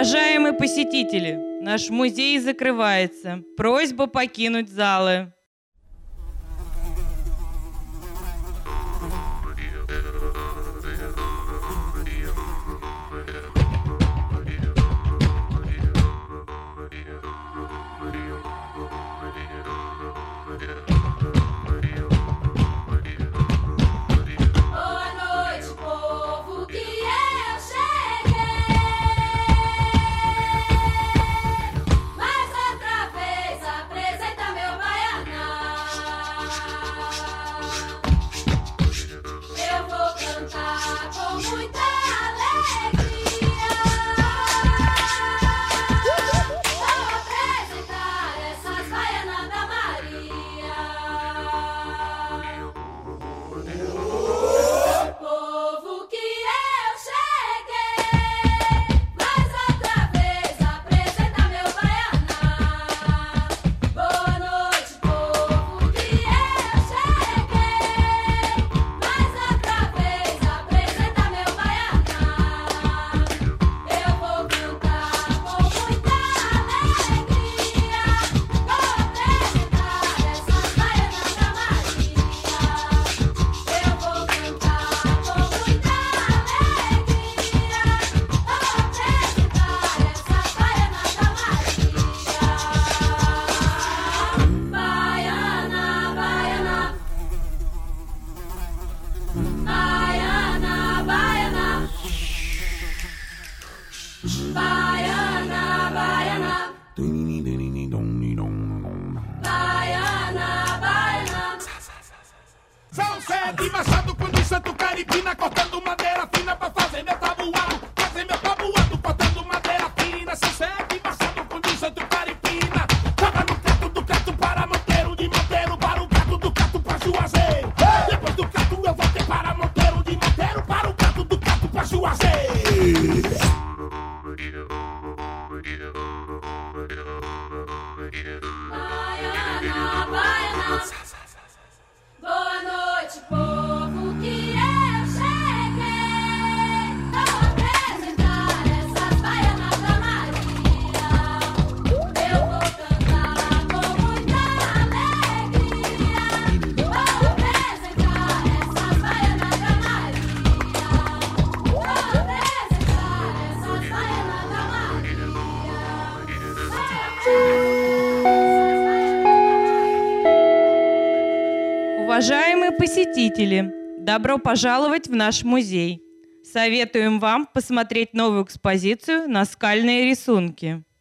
Уважаемые посетители, наш музей закрывается. Просьба покинуть залы. São sete machado com de santo caripina, cortando madeira fina pra fazer meu tabuado, cortando madeira fina. São sete machado com de santo caripina, joga no cato do cato para Monteiro, de Monteiro para o cato do cato pra Juazeiro. Depois do cato eu voltei para Monteiro, de Monteiro para o cato do cato pra Juazeiro. Baiana, baiana. Boa noite, povo, que eu cheguei. Vou apresentar essas baianas da Maria. Eu vou cantar com muita alegria. Vou apresentar essas baianas da Maria. Vou apresentar essas baianas da Maria. Уважаемые посетители, добро пожаловать в наш музей. Советуем вам посмотреть новую экспозицию «Наскальные рисунки».